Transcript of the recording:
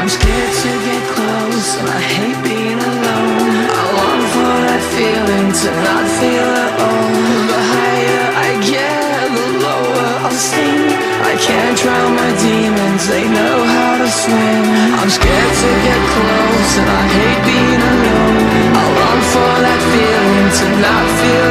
I'm scared to get close, and I hate being alone. I long for that feeling to not feel at all. The higher I get, the lower I'll sink. I can't drown my demons, they know how to swim. I'm scared to get close, and I hate being alone. I long for that feeling to not feel